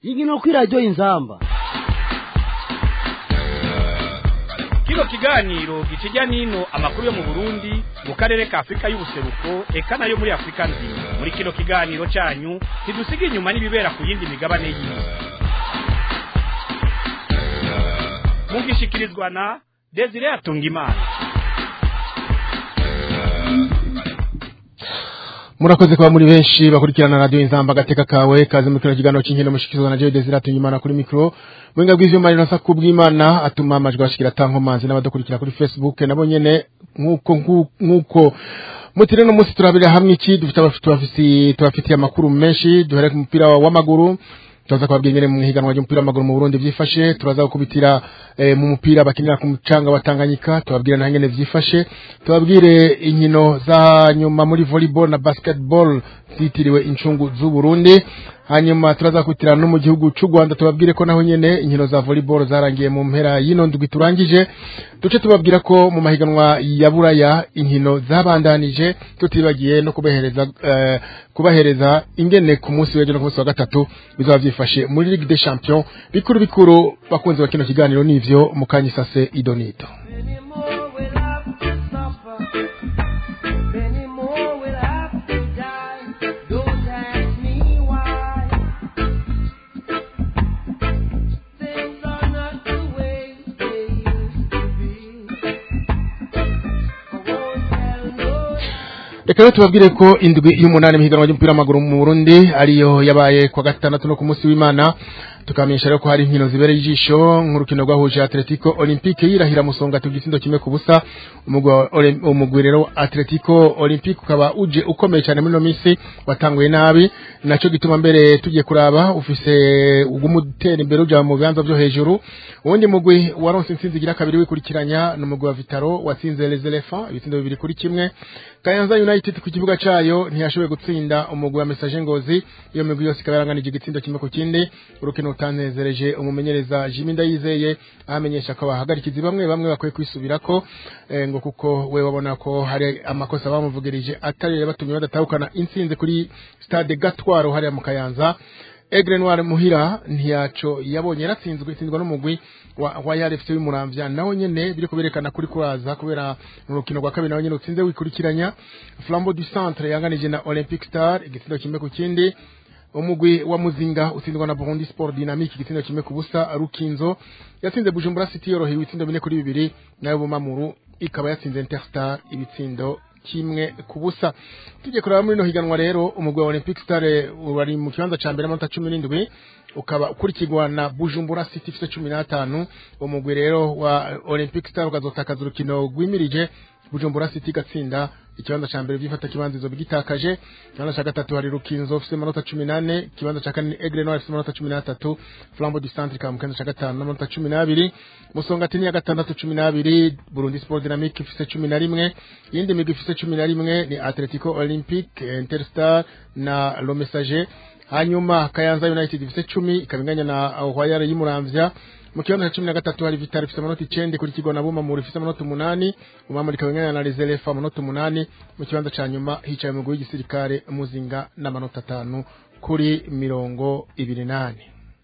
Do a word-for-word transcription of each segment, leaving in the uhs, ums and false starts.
igino kwiradio Inzamba. Kino kiganiro gikijya nino amakuru yo mu Burundi mu karere ka Afrika y'ubuseruko eka nayo muri Afrika nzima. Muri kino kiganiro cyanyu tidusiga inyuma n'ibibera ku yindi migabane y'isi. Mugishikirizwa na Desire Atungimana. Murakoze kwa muri benshi bakurikirana radio Inzamba gateka kawe kaze mu kino kiganiro cy'inkino mushikizwa na Desire Atungimana kuri micro. Mwenga bw'ivyo mari nasa kubw'Imana atuma amajwi ashikira tankomanzi n'abadukurikira kuri Facebook nabo nyene nkuko nkuko mutire no musi turabira hamwe iki dufite abafite tubafitiye amakuru menshi duhere ku mupira w'amaguru. Tuzaza kwabwiye nyene mu higanwa ry'umupira w'amaguru mu Burundi vyifashe turaza gukubitira e, mu mupira bakinira ku mucanga wa Tanganyika tubabwira na nyene vyifashe tubabwire inkino za nyuma muri volleyball na basketball zitiriwe incungu z'u Burundi. Hanyuma turaza kwitira no mu gihugu cy'u Rwanda tubabwire ko naho nyene inkino za volleyball zarangiye mu mpera y'ino ndwi turangije duce tubabwira ko mu mahiganwa ya Buraya inkino zabandanije tutibagiye no kubahereza uh, kubahereza ingene ku munsi w'ejo no ku munsi wa gatatu bizaba vyifashe muri Ligue des Champions bikuru bikuru bakunze bakino kiganiro nivyo mukanyisase idonito. Reka tubabwire ko indwi y'umunani mihiganwa y'umupira w'amaguru mu Burundi ariyo yabaye kwa gatandatu no ku munsi w'Imana tukamenyesha rero ko hari inkino zibereye ijisho nk'urukino rwahuje Atletico Olympique yirahira musonga tugisindo kimwe ku busa umugwi rero Atletico Olympique ukaba uje ukomeye cyane muri no misi watanguye nabi naco gituma mbere tugiye kuraba ufise ugumutera imbere uja mu bibanza byo hejuru ubundi mugwi waronse intsinzi gira kabiri wikurikiranya n'umugwi wa Vitaro watsinze Les Elephants ibitsindo bibiri kuri kimwe. Kayanza United ku kibuga cayo ntiyashoboye gutsinda umugwi wa Message Ngozi iyo migwi yose kabaranganije igitsindo kimwe ku kindi. Urukino utanezereje umumenyereza Jimmy Ndayizeye amenyesha ko bahagarikizi bamwe bamwe bakwiye kwisubirako e, ngo kuko we wabona ko hari amakosa bamuvugirije atari batumye badatahukana intsinzi kuri Stade Gatwaro hari mu Kayanza. Aigle Noir muhira ntiyaco yabonye yaratsinzwe itsindwa n'umugwi wa Royal F C w'Umuramvya naho nyene biri kuberekana kuri kuraza kubera mu rukino rwa kabiri naho nyene utsinze wikurikiranya. Flambeau du Centre yanganije na Olympic Star igitsindo kimwe ku kindi. Umugwi wa Muzinga utsindwa na Burundi Sport Dynamique igitsindo kimwe ku busa. Rukinzo yatsinze Bujumbura City yorohewe ibitsindo bine kuri bibiri nayo Bumamuru ikaba yatsinze Interstar ibitsindo kimwe ku busa. Tujye kuraba muri no higanwa rero umugwi wa Olympic Star wari mu kibanza ca mbere amanota cumi n'indwi ukaba ukurikirwa na Bujumbura City ifite cumi n'atanu. Umugwi rero wa Olympic Star ukazotakaza urukino rwimirije Bujumbura City gatsinda ikibanza ca mbere byifata kibanza izo bigitakaje. Kibanza ca gatatu hari Rukinzo ufite amanota cumi n'ane, kibanza ca kane Aigle Noir ufite amanota cumi n'atatu, Flambeau du Centre ka mu kibanza ca gatanu amanota cumi n'abiri, Musongati ya gatandatu cumi n'abiri, Burundi Sport Dynamique ifite cumi na rimwe, yindi migwi ifite cumi na rimwe ni Atletico Olympique, Interstar na Le Messager. Hanyuma Kayanza United ifite cumi ikabinganya na Royal y'Umuramvya. Mu kibanza cumi na gatatu hari Vitaro ifite amanota icenda kuri kigo na Bumamuru ifite amanota umunani, Bumamuru ikabinganya na Les Elephants amanota umunani. Mu kibanza ca nyuma hicaye mu gwi gisirikare Muzinga n'amanota atanu kuri mirongo ibiri nane.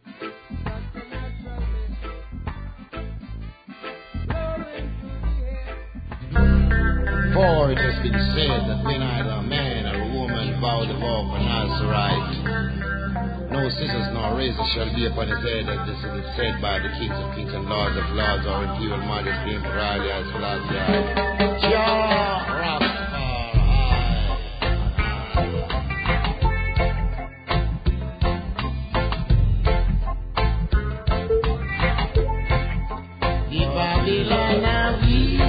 For it has been said that when either a man or a woman vow to vow for Nazarite, no scissors nor razor shall be upon his head, as this is said by the kings of kings and lords of lords, our imperial majesty, Emperor Haile Selassie. Jah Rastafari. The Babylon of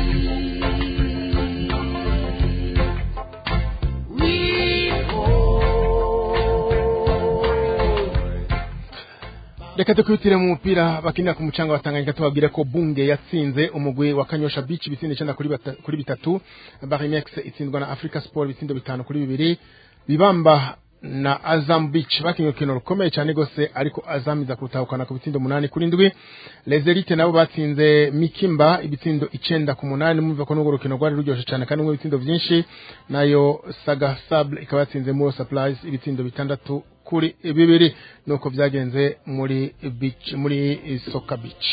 Reka tukutire mu mupira bakinira ku mucanga wa Tanganyika tubabwire ko Bunge yatsinze umugwi wa Kanyosha Beach bitsinze cyenda kuri bata, kuri bitatu. Barimex itsindwa na Africa Sport bitsindo bitanu kuri bibiri. Bibamba na Azam Beach bakinye kino rukomeye cyane gose ariko Azam iza kurutahukana ku bitsindo umunani kuri ndwi. Les Elite nabo batsinze Mikimba ibitsindo icenda ku munani mumva ko n'ugo rukino rwari ruryoshe cyane kandi mu bitsindo byinshi nayo Saga Sable ikaba yatsinze Mo Supplies ibitsindo bitandatu kuri bibiri nuko vyagenze muri beach muri Soka Beach.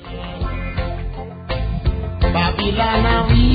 Babylon we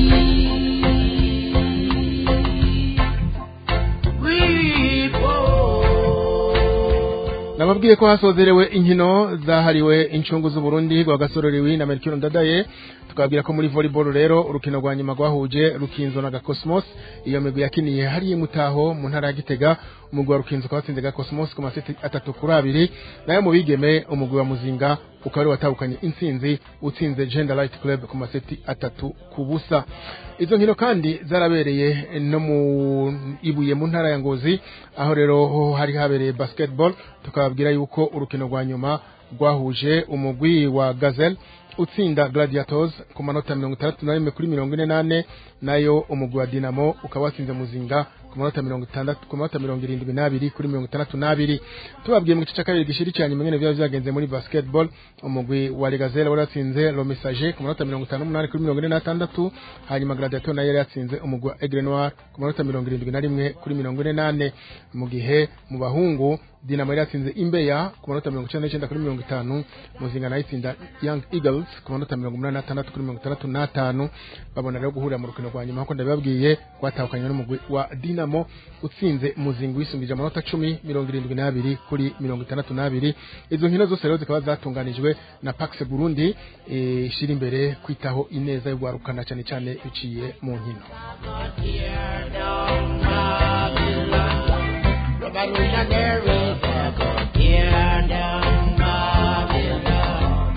Nababwiye ko hasozerewe inkino zahariwe incungu z'u Burundi gwa gasororiwe na Melchior Ndadaye tukabwira ko muri volleyball rero urukino rwa nyuma gwahuje Rukinzo na Cosmos iyo migwi yakiniye hari mutaho mu ntara ya Gitega umugwi wa Rukinzo kwatsinze Cosmos ku maseti atatu kuri abiri nayo mu bigeme umugwi wa Muzinga ukaba watahukanye intsinzi utsinze Gender Light Club ku maseti atatu kubusa. Izo nkino kandi zarabereye no mu ibuye mu ntara ya Ngozi aho rero hari habereye basketball tukababwira yuko urukino rwa nyuma rwahuje umugwi wa Gazelle utsinda Gladiators ku manota mirongo itandatu na rimwe kuri mirongo ine nane nayo umugwi wa Dinamo ukaba watsinze Muzinga ku manota mirongo itandatu ku manota mirongo irindwi n'abiri kuri mirongo itandatu n'abiri. Tubabwiye mu gice cya kabiri gishiri cyane mwene bya byagenze muri basketball umugwi wa Gazelle waratsinze Le Messager ku manota mirongo itanu n'umunani kuri mirongo ine na tandatu hanyuma Gladiator nayo yatsinze umugwi wa Aigle Noir ku manota mirongo irindwi na rimwe kuri mirongo ine nane. Mu gihe mu bahungu Dinamo yatsinze Imbeya ku manota mirongo icyenda n'icyenda kuri mirongo itanu Muzinga nayo itsinda Young Eagles ku manota mirongo umunani na tandatu kuri mirongo itandatu n'atanu. Babona rero guhurira mu rukino rwa nyuma ko ndababwiye kwatahukanye n'umugwi wa Dinamo utsinze Muzinga wisungije amanota cumi mirongo irindwi n'abiri kuri mirongo itandatu n'abiri. Izo nkino zose rero zikaba zatunganijwe na Pax Burundi ishira imbere kwitaho ineza yo gwarukana cyane cyane biciye mu nkino. Revolution there is a good tear down Babylon.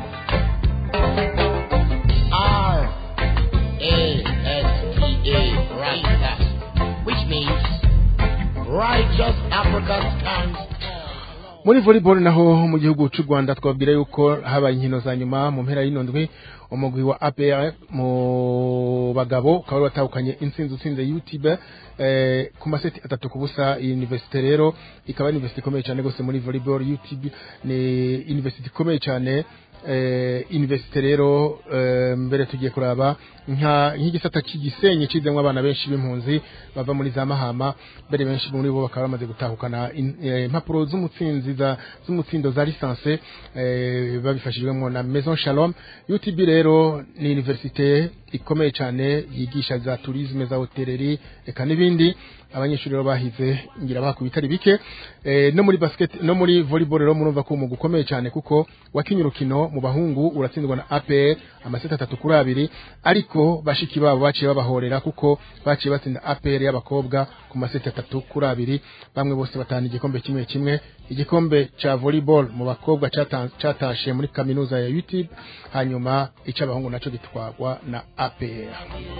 R A S T A, righteous, which means righteous Africa stands. Muri volleyball naho mu gihugu cy'u Rwanda twabwira yuko habaye inkino za nyuma mu mpera y'inondwe umugwi wa A P R mu bagabo ukaba watahukanye intsinzi utsinze U T B eh, ku maseti atatu kubusa. University rero ikaba university ikomeye cyane gose muri volleyball. U T B ni university ikomeye cyane eh, university rero eh, mbere tugiye kuraba nka nk'igisata cy'igisenyi cizemwe abana benshi b'impunzi bava muri za Mahama mbere benshi muri bo bakaba bamaze gutahukana impapuro eh, z'umutsinzi za z'umutsindo za licence eh, babifashijwemo na Maison Shalom. U T B rero ni université ikomeye cyane yigisha za tourisme za hotellerie eka n'ibindi abanyeshuri rero bahize ngira bakubitari bike eh, no muri basket no muri volleyball rero murumva ko umugu ukomeye cyane kuko wakinye urukino mu bahungu uratsindwa na A P R amaseta atatu kuri abiri ariko bashiki babo baciye babahorera kuko baciye batsinda A P R y'abakobwa ku maseta atatu kuri abiri bamwe bose batana igikombe kimwe kimwe. Igikombe cha volleyball mu bakobwa cyatashe muri kaminuza ya U T B hanyuma icabahungu naco gitwagwa na A P R.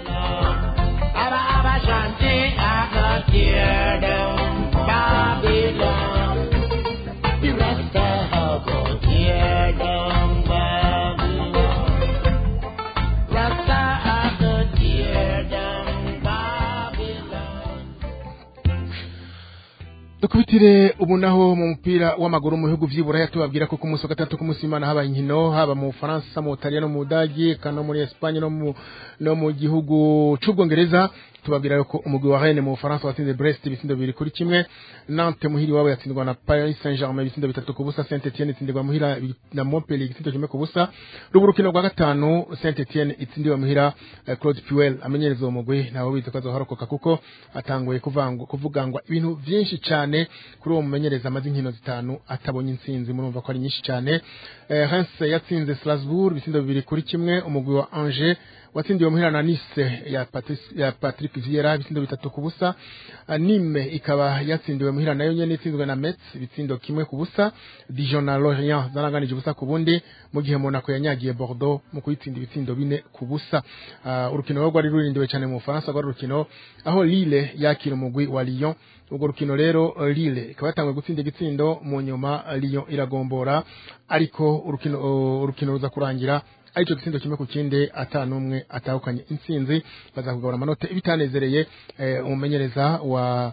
Dukubitire ubu naho mu mupira w'amaguru mu bihugu vy'Iburaya tubabwira ko ku munsi wa gatatu ku munsi w'Imana haba inkino haba mu Faransa mu Butaliyano mu Budagi kana muri Espagne no mu no mu gihugu c'Ubwongereza. Tubabwira ko umugwi wa Rennes mu Faransa watsinze Brest ibisindo bibiri kuri kimwe. Nantes muhiri wabo yatsindwa na Paris Saint-Germain ibisindo bitatu ku busa. Saint-Etienne itsindirwa muhira na Montpellier ibisindo kimwe ku busa. Ruburukino rwa gatanu Saint-Etienne itsindirwa muhira uh, Claude Puel amenyereza umugwi naho bize ko azoharokoka kuko atanguye kuvangwa kuvugangwa ibintu byinshi cyane kuri uwo mumenyereza amaze inkino zitanu atabonye intsinzi murumva ko ari nyinshi cyane. Uh, Reims yatsinze Strasbourg ibisindo bibiri kuri kimwe. Umugwi wa Angers watsindiwe muhira na Nice ya Patrick ya Patrick Vieira ibitsindo bitatu ku busa. Nîmes ikaba yatsindiwe muhira nayo nyene itsinzwe na Metz ibitsindo kimwe ku busa. Dijon na Lorient zaranganije ubusa ku bundi mu gihe Monaco yanyagiye Bordeaux mu kuyitsinda ibitsindo bine ku busa. Uh, urukino rwo rwari rurindiwe cyane mu Faransa rwa urukino aho Lille yakira umugwi wa Lyon. Ubwo rukino rero Lille ikaba yatangwe gutsinda igitsindo mu nyuma Lyon iragombora ariko urukino uh, urukino ruza kurangira aicho gisindo kimwe ku kindi atanumwe atahukanye intsinzi bazakugabura amanota ibitanezereye umumenyereza wa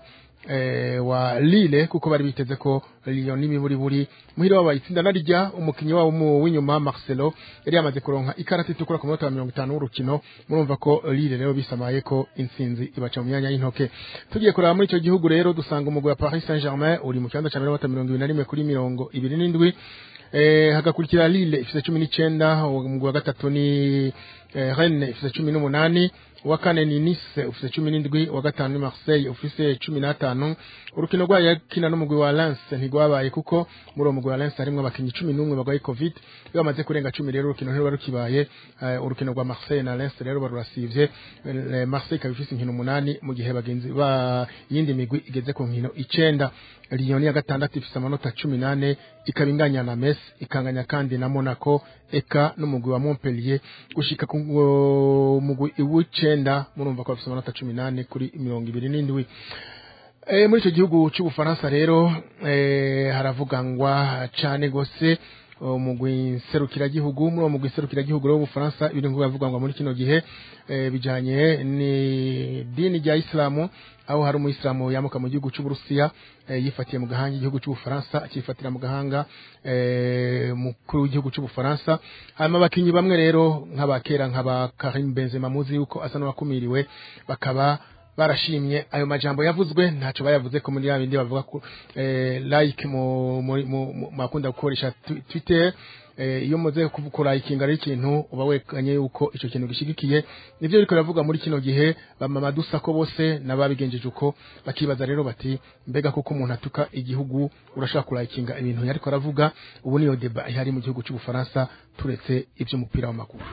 eh, wa Lille kuko bari biteze ko Lyon n'imiburi buri muhira wabayitsinda narijya umukinyi wabo mu w'inyuma Marcelo yari yamaze kuronka ikarata itukura ku minota mirongo itanu w'urukino murumva ko Lille rero bisamaye ko intsinzi ibaca mu myanya y'intoke tugiye kuraba muri icyo gihugu rero dusanga umugwi wa Paris Saint-Germain uri mu kibanza cya mirongo ibiri na rimwe kuri mirongo ibiri n'indwi eh hagakurikira Lille ifite cumi n'icenda umugwi wa gatatu ni eh, Rennes ifite cumi n'umunani wa kane ni Nice ufite cumi n'indwi wa gatanu ni Marseille ufite cumi n'atanu urukino rwa yakina n'umugwi wa Lens ntigwabaye kuko muri uwo mugwi wa Lens harimo abakinyi cumi n'umwe bagwaye covid bamaze kurenga cumi rero urukino rero rukibaye uh, urukino rwa Marseille na Lens rero barurasivye uh, Marseille kabifise inkino umunani mu gihe bagenzi ba yindi migwi igeze ku nkino icenda Lyon ya gatandatu ifise amanota cumi n'ane ikabinganya na Metz ikanganya kandi na Monaco eka n'umugwi wa Montpellier gushika ku mugwi w'icenda murumva ko bafise amanota cumi n'ane kuri mirongo ibiri n'indwi. E, muri icyo gihugu cy'Ubufaransa rero e, haravugangwa cyane gose umugwi serukiragihugu muri uwo mugwi serukiragihugu rero w'Ubufaransa ibintu ngo bavugangwa muri kino gihe e, bijanye ni dini rya Islamu aho hari umuyisilamu yamuka mu gihugu cy'Uburusiya e, yifatiye mu gahanga igihugu cy'Ubufaransa akifatira mu gahanga e, mukuru w'igihugu cy'Ubufaransa hanyuma abakinyi bamwe rero nk'abakera nk'aba Karim Benzema muzi yuko asa n'uwakumiriwe bakaba barashimye ayo majambo yavuzwe ntaco bayavuze ko muri yabindi bavuga ko eh, like mu makunda gukoresha Twitter eh, iyo muze kuvukora ikinga ari ikintu uba wekanye uko ico kintu gishigikiye nivyo biko ravuga muri kino gihe bamama dusa ko bose nababigenjeje uko bakibaza rero bati mbega koko umuntu atuka igihugu urashaka kurayikinga ibintu yariko aravuga ubu niyo deba ihari mu gihugu cy'Ubufaransa turetse ivyo mupira w'amaguru.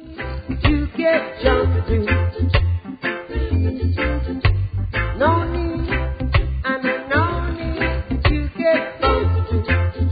No need, and no need to get bumped.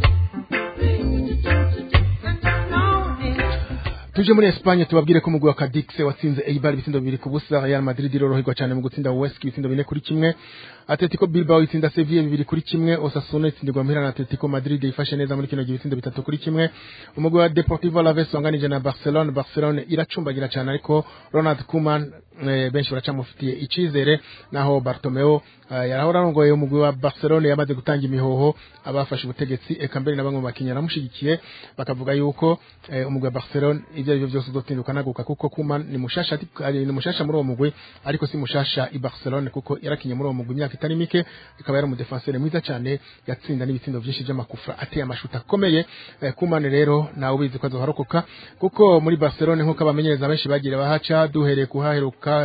And no need. Tuje muri Espagne tubabwire ko umugwi wa Cadix watsinze Eibar ibitsindo bibiri ku busa Real Madrid iroroherwa cyane mu gutsinda Huesca ibitsindo bine kuri kimwe Atletico Bilbao itsinda Sevilla bibiri kuri kimwe Osasuna itsindirwa muhira na Atletico Madrid ifashe neza muri kino gihe ibitsindo bitatu kuri kimwe umugwi wa Deportivo Alaves wanganije na Barcelona Barcelona iracumbagira cyane ariko Ronald Koeman e, benshi baracamufitiye icizere naho Bartomeu uh, yarahora arongoye umugwi wa Barcelona yamaze gutanga imihoho abafashe ubutegetsi eka mbere na bamwe mu bakinnyi namushigikiye bakavuga yuko e, umugwi wa Barcelona ivyo arivyo byose uzotinduka naguka kuko Koeman ni mushasha ni mushasha muri uwo mugwi ariko si mushasha i Barcelona kuko yarakinye muri uwo mugwi imyaka itari mike ikaba yari umudefenseur mwiza cyane yatsinda n'ibitsindo byinshi by'amakufa ateye amashuta akomeye e, Koeman rero nawe ubizi ko azoharokoka kuko muri Barcelona nkuko abamenyereza benshi bagira bahaca duhereye kuhaheruka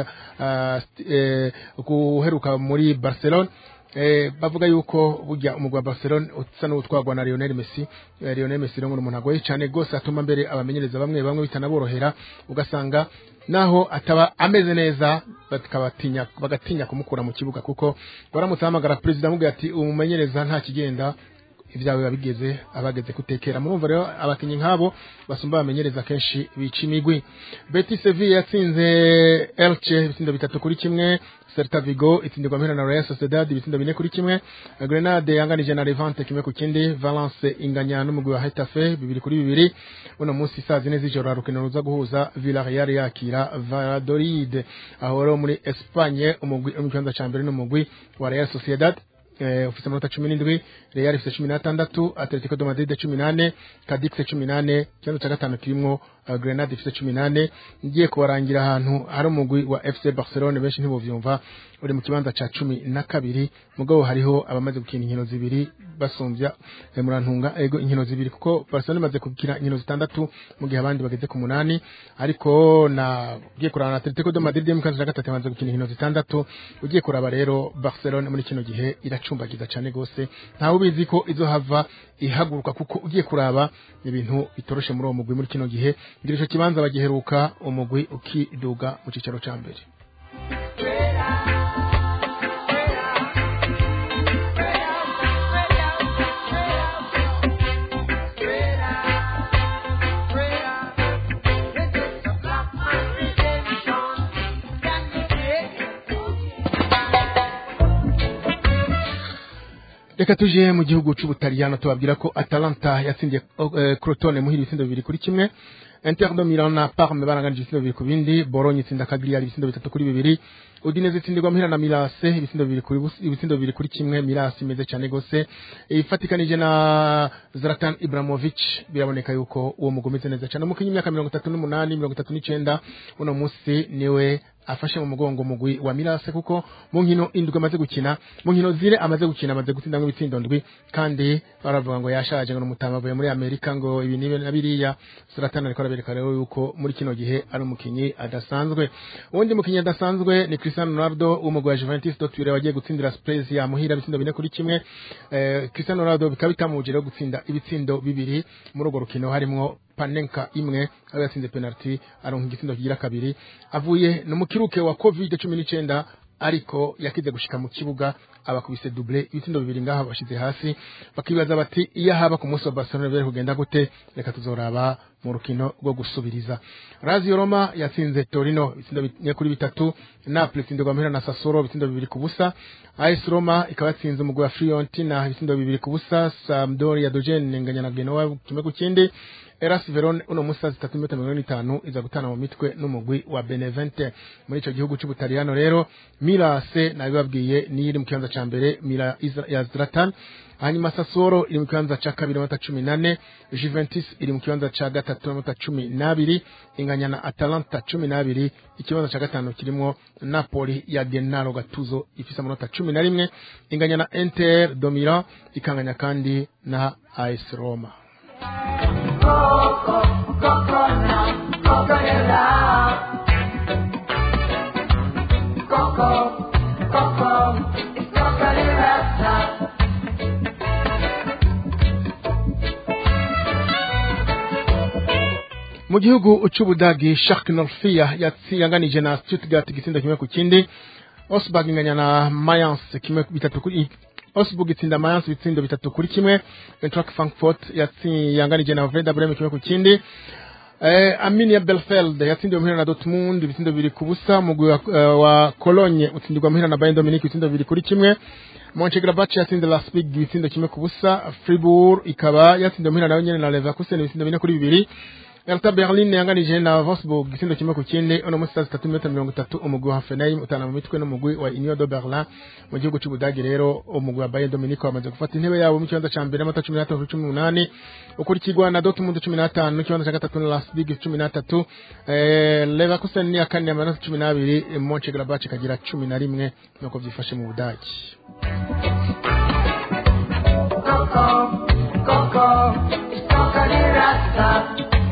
uh, e, kuheruka muri Barcelona eh bavuga yuko burya umugwa wa Barcelona utsa n'utwagwa na Lionel Messi eh, Lionel Messi rero umuntu agoye cyane gose atuma mbere abamenyereza bamwe bamwe bitanaborohera ugasanga naho ataba ameze neza bakabatinya bagatinya kumukura mu kibuga kuko baramutse hamagara president mubwe ati umumenyereza nta kigenda ibyawe babigeze abageze kutekera murumva rero abakinyi nkabo basumba bamenyereza kenshi bica imigwi. Betis Sevilla yatsinze Elche ibitsindo bitatu kuri kimwe Celta Vigo itsindirwa mpera na Real Sociedad ibitsindo bine kuri kimwe Grenade yanganije na Levante kimwe ku kindi Valence inganya n'umugwi wa Getafe bibiri kuri bibiri uno munsi saa zine z'ijoro rukino ruza guhuza Villarreal yakira Valladolid aho rero muri Espagne umugwi umukanda ca mbere n'umugwi wa Real Sociedad eh ufite amanota cumi n'indwi Real ifite cumi n'atandatu Atletico de Madrid cumi n'ane Cadix cumi n'ane cyangwa cya gatanu kirimo uh, Grenade ifite cumi n'ane ngiye kubarangira ahantu hari umugwi wa F C Barcelona benshi ntibuvyumva uri mu kibanza ca cumi na kabiri mugabo hariho abamaze gukina inkino zibiri basumvya eh, murantunga ego inkino zibiri kuko Barcelona imaze gukina inkino zitandatu mu gihe abandi bageze ku munani ariko na ugiye kurana na Atletico de Madrid mu kanzu gatatu imaze gukina inkino zitandatu ugiye kuraba rero Barcelona muri kino gihe iracumbagiza cyane gose ntawe ubizi ko izo hava ihaguruka kuko ugiye kuraba ibintu bitoroshe muri uwo mugwi muri kino gihe ngirisho kibanza bagiheruka umugwi ukiduga mu cicaro ca mbere. reka tuje mu gihugu c'Ubutaliyano tubabwira ko Atalanta yatsindiye uh, Crotone muhira ibitsindo bibiri kuri kimwe. Inter de Milan na Parme baranganije ibitsindo bibiri ku bindi. Bologna itsinda Cagliari ibitsindo bitatu kuri bibiri. Udinese itsindirwa muhira na Milase ibitsindo bibiri kuri ibitsindo bibiri kuri kimwe. Milase imeze cyane gose ifatikanije na Zlatan Ibrahimovic biraboneka yuko uwo mugomeze neza cyane umukinyi imyaka mirongo itatu n'umunani mirongo itatu n'icenda uno musi niwe afashe mu mugongo mugwi wa Milase kuko mu nkino indwi amaze gukina mu nkino zire amaze gukina amaze gutsinda nk'ibitsindo ndwi kandi baravuga ngo yashaje ngo umutama avuye muri Amerika ngo ibi nibe nabiriya Zlatan ariko arabereka rero yuko muri kino gihe ari umukinyi adasanzwe. Uwundi mukinyi adasanzwe ni Cristiano Ronaldo umugwi wa Juventus Dotture wagiye gutsindira Spezia muhira ibitsindo bine kuri kimwe. eh, Cristiano Ronaldo bikaba bitamujije gutsinda ibitsindo bibiri muri urwo rukino harimo Panenka imwe aho yatsinze penalty aronka igitsindo kigira kabiri avuye no mukiruke wa covid cumi n'icenda ariko yakize gushika mu kibuga abakubise double ibitsindo bibiri ngaha bashize hasi bakibaza bati iya haba ku munsi wa Barcelona bere kugenda gute reka tuzoraba mu rukino rwo gusubiriza. Lazio Roma yatsinze Torino ibitsindo bine kuri bitatu. Napoli itsindirwa muhira na Sassuolo ibitsindo bibiri ku busa. A S Roma ikaba yatsinze umugwi wa Fiorentina ibitsindo bibiri ku busa. Sampdoria Dogene nganya na Genoa kimwe ku kindi. Eras Verona uno musa zitatu metero mirongo itanu iza gutana mu mitwe n'umugwi wa Benevente muri ico gihugu c'Ubutaliyano. Rero Milase nabibabwiye ni iri mu kibanza ca mbere Mila ya Zlatan, hanyuma Sassuolo iri mu kibanza ca kabiri n'amanota cumi n'ane, Juventus iri mu kibanza ca gatatu n'amanota cumi n'abiri, inganya na Atalanta cumi n'abiri, ikibanza ca gatanu kirimo Napoli ya Gennaro Gattuso ifise amanota cumi na rimwe, inganya na Inter de Milan ikanganya kandi na A S Roma. Coco, Coco now, Coconella. Coco, Coco, it's Coconella. Mu gihugu c'Ubudagi Schalke Norfia yatsiyanganije na Stuttgart igitsindo kimwe ku kindi. Osburg inganya na Mayence kimwe bitatu kuri Osburg itsinda Mayence ibitsindo bitatu kuri kimwe. Eintracht Frankfurt yatsiyanganije na Werder Bremen kimwe ku kindi. Eh, Arminia Bielefeld yatsindiwe muhira na Dortmund ibitsindo bibiri ku busa. Mugwi wa, uh, wa Cologne utsindirwa muhira na Bayern Dominique ibitsindo bibiri kuri kimwe. Mönchengladbach yatsinze Leipzig ibitsindo kimwe ku busa. Fribourg ikaba yatsindiwe muhira nayo nyene na Leverkusen ibitsindo bine kuri bibiri. Hertha Berlin yanganije na Wolfsburg igitsindo kimwe ku kindi. Ono musi zitatu metero mirongo itatu umugwi wa Hoffenheim utana mu mitwe n'umugwi wa Union de Berlin. Mu gihugu c'Ubudagi rero umugwi wa Bayern Dominique wamaze gufata intebe yabo mu kibanza ca mbere n'amanota cumi n'atatu kuri cumi n'umunani, ukurikirwa na Dortmund cumi n'atanu n'ikibanza ca gatatu na Leipzig cumi n'atatu. eh, Leverkusen ni akane amanota cumi n'abiri, Mönchengladbach ikagira cumi na rimwe. Nuko vyifashe mu Budagi. Coco, Coco, it's Coconella.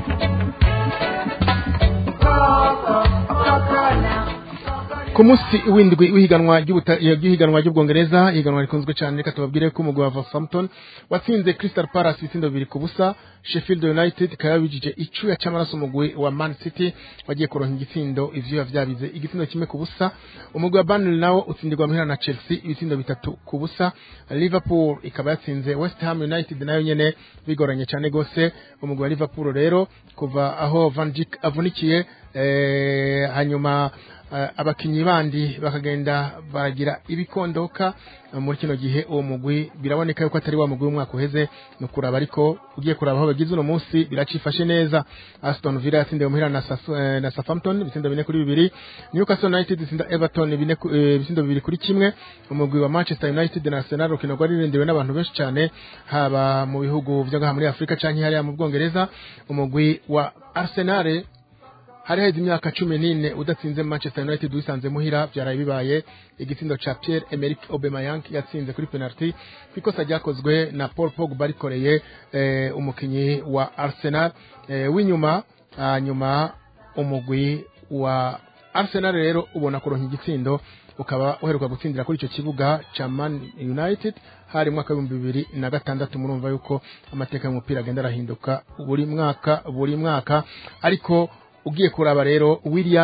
Ku munsi w'indwi w'ihiganwa ry'ubuhiganwa ry'Ubwongereza ihiganwa rikunzwe cyane reka tubabwire ko umugwi wa Southampton watsinze Crystal Palace ibitsindo bibiri ku busa. Sheffield United kayabijije icuya cy'amaraso umugwi wa Man City wagiye kuronka igitsindo ivyo yavyabize igitsindo kimwe ku busa. Umugwi wa Burnley nawo utsindirwa muhira na Chelsea ibitsindo bitatu ku busa. Liverpool ikaba yatsinze West Ham United nayo nyene bigoranye cyane gose. Umugwi wa Liverpool rero kuva aho Van Dijk avunikiye eh, hanyuma Uh, abakinyi bandi bakagenda baragira ibikondoka uh, muri kino gihe uwo mugwi biraboneka yuko atari wa mugwi w'umwaka uheze no kuraba ariko ugiye kuraba aho bagize uno munsi biracifashe neza. Aston Villa yatsindiwe muhira na, uh, na Southampton ibitsindo bine kuri bibiri. Newcastle United itsinda Everton bine ibitsindo uh, bibiri kuri kimwe. Umugwi wa Manchester United na Arsenal rukino rwari rurendewe n'abantu benshi cyane haba mu bihugu vyo muri Afrika canke hariya mu Bwongereza. Umugwi wa Arsenal hari hezi imyaka cumi n'ine udatsinze Manchester United wisanze muhira byaraye bibaye igitsindo ca Pierre Emerick Aubameyang yatsinze kuri penalty kwikosa ryakozwe na Paul Pogba rikoreye eh, umukinyi wa Arsenal eh, w'inyuma. Nyuma umugwi wa Arsenal rero ubona kuronka igitsindo ukaba uheruka gutsindira kuri ico kibuga ca Man United hari mwaka wa bibiri na gatandatu. Murumva yuko amateka y'umupira agenda arahinduka buri mwaka buri mwaka ariko ugiye kuraba rero Willian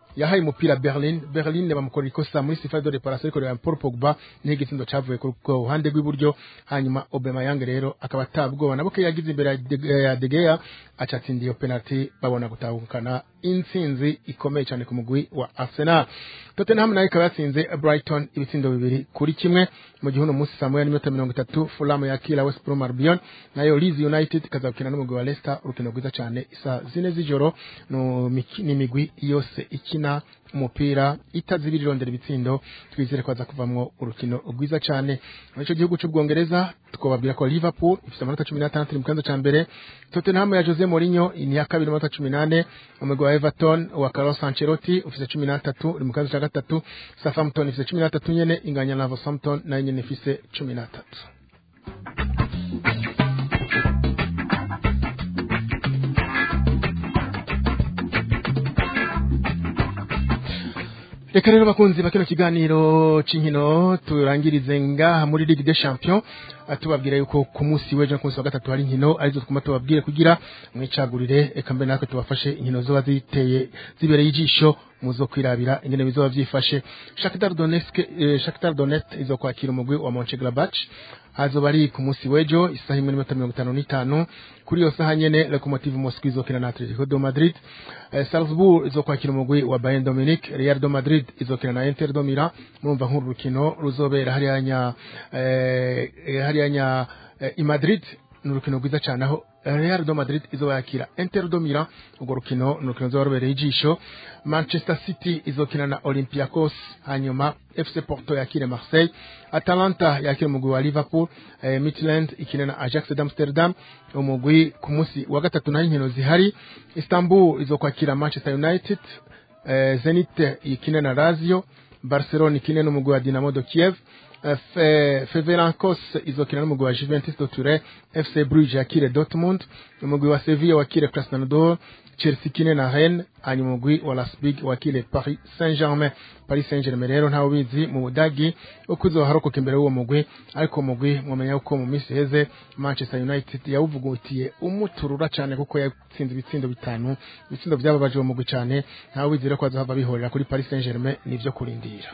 yahaye umupira Berlin Berlin bamukora ikosa muri sifa de reparation ko Paul Pogba n'igitsindo cavuye ku ruhande rw'iburyo hanyuma Aubameyang rero akaba atabwoba nabo ke yagize imbere ya De Gea acatsindiye penalty babona gutahukana intsinzi ikomeye cyane ku mugwi wa Arsenal. Tottenham nayo ikaba yatsinze Brighton ibitsindo bibiri kuri kimwe mu gihe uno munsi saa moya n'iminota mirongo itatu Fulham yakira West Brom Albion nayo Leeds United ikazakina n'umugwi wa Leicester urukino rwiza cyane isa zine z'ijoro no n'imigwi yose ikina umupira itazibiri rondera ibitsindo twizere kwaza kuvamwo urukino rwiza cyane mu cyo gihugu cy'ubwongereza tukobabwira ko Liverpool ifite amanota cumi n'atandatu mu kanzo ca mbere Tottenham ya Jose Mourinho ni ya kabiri amanota cumi n'ane umugwi wa Everton wa Carlos Ancelotti ufite cumi n'atatu mu kanzo ca gatatu Southampton ifite cumi n'atatu nyene inganya na Southampton nayo nyene ifite cumi n'atatu. Reka rero bakunzi bakino kiganiro c'inkino turangirize ngaha muri Ligue des Champions atubabwira yuko ku munsi weje ku munsi wa gatatu hari inkino arizo twuma tubabwire kugira mwicagurire eka mbe natwe tubafashe inkino zo baziteye zibereye ijisho muzo kwirabira ingene bizoba vyifashe. Shakhtar Donetsk eh, Shakhtar Donetsk izo kwakira umugwi wa Mönchengladbach hazo bari ku munsi wejo isaha imwe n'iminota mirongo itanu n'itanu kuri yo saha nyene Lokomotiv Moscow izokina na Atletico de Madrid. eh, Salzburg izo kwakira umugwi wa Bayern Dominique. Real de Madrid izokina na Inter de Milan mumva nkuru rukino ruzobera hari anya eh, hari anya eh, i Madrid n'urukino rwiza cyane aho Real de Madrid izoyakira Inter de Milan urwo rukino n'urukino zobereye ijisho. Manchester City izokina na Olympiacos hanyuma F C Porto yakire Marseille. Atalanta yakire umugwi wa Liverpool. eh, Midtjylland ikina na Ajax d'Amsterdam umugwi ku munsi wa gatatu na inkino zihari. Istanbul izokwakira Manchester United. eh, Zenit ikina na Lazio. Barcelona ikina n'umugwi wa Dinamo de Kiev. Feverencvaros izokina n'umugwi wa Juventus de Turin. F C Bruges yakire Dortmund umugwi wa Sevilla wakire Krasnodar. Chelsea ikine na Rennes hanyuma umugwi wa Leipzig wakire Paris Saint-Germain. Paris Saint-Germain rero ntawe bizi mu Budagi uko uzoharokoka imbere y'uwo mugwi ariko umugwi mwamenya uko mu minsi heze Manchester United yawuvugutiye umuturura cyane kuko yatsinze ibitsindo bitanu ibitsindo byababaje uwo mugwi cyane ntawe bizi rero ko azahava bihorera kuri Paris Saint-Germain nivyo kurindira.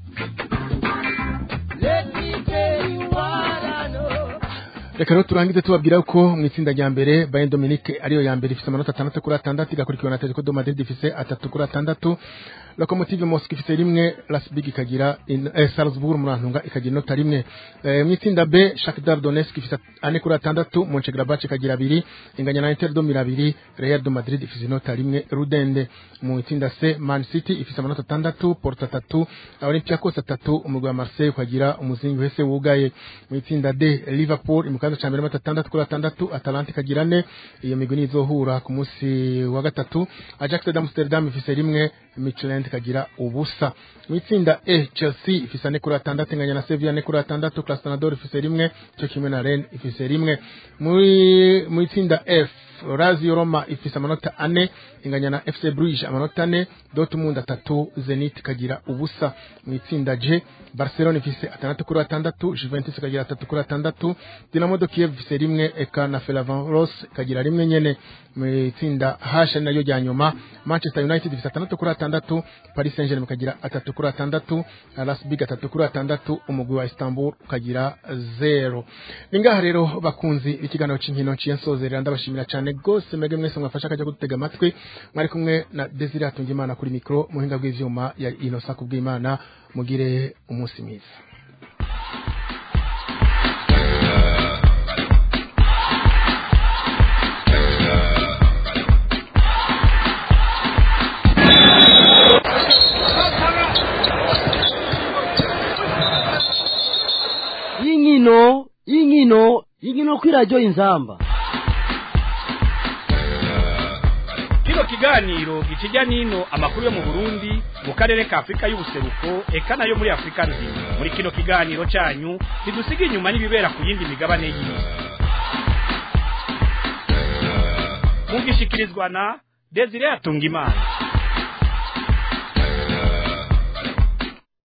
Reka rero turangize tubabwira ko mu itsinda rya mbere Bayern Dominique ariyo ya mbere ifite amanota atandatu kuri atandatu igakurikiwe na Atletico de Madrid ifite atatu kuri atandatu. Lokomotiv Moscow ifite rimwe Leipzig ikagira eh, Salzburg murantunga ikagira inota rimwe. Eh, mu itsinda B Shakhtar Donetsk ifite ane kuri atandatu Mönchengladbach ikagira abiri inganya na Inter de Milan abiri Real de Madrid ifite inota rimwe rudende. Mu itsinda C Man City ifite amanota atandatu Porto atatu Olympiacos atatu umugwi wa Marseille ukagira umuzingi wese wugaye. Mu itsinda D Liverpool imukanzo ca mbere atandatu kuri atandatu Atalanta ikagira ne iyo migwi nizohura ku munsi wa gatatu. Ajax d'Amsterdam ifite rimwe Midtjylland kagira ubusa. Mu itsinda E Chelsea ifite ane kuri atandatu inganya na Sevilla ane kuri atandatu Krasnodar ifite rimwe cyo kimwe na Rennes ifite rimwe. Mu itsinda F Lazio Roma ifite amanota ane inganya na F C Bruges amanota ane Dortmund atatu Zenit kagira ubusa. Mu itsinda G Barcelona ifite atandatu kuri atandatu Juventus kagira atatu kuri atandatu Dinamo de Kiev ifite rimwe eka na Ferencvaros kagira rimwe nyene. Mu itsinda H nayo rya nyuma Manchester United ifite atandatu kuri atandatu Paris Saint-Germain kagira atatu kuri atandatu Leipzig atatu kuri atandatu umugwi wa Istanbul kagira zero. Ningaha rero bakunzi ikiganiro c'inkino cyensozerera ndabashimira cyane gose mege mwese mwafasha akajya gutega amatwi mwari kumwe na Desire Atungimana kuri mikro muhinga bw'ivyuma ya Innocent kubw'Imana mugire umunsi mwiza. Inkino inkino inkino kuri radio Inzamba. Kino kiganiro gikijya nino amakuru yo mu Burundi mu karere ka Afrika y'ubuseruko eka nayo muri Afrika nzima. Muri kino kiganiro cyanyu ntidusiga inyuma n'ibibera ku yindi migabane y'isi. Mugishikirizwa na Desire Atungimana.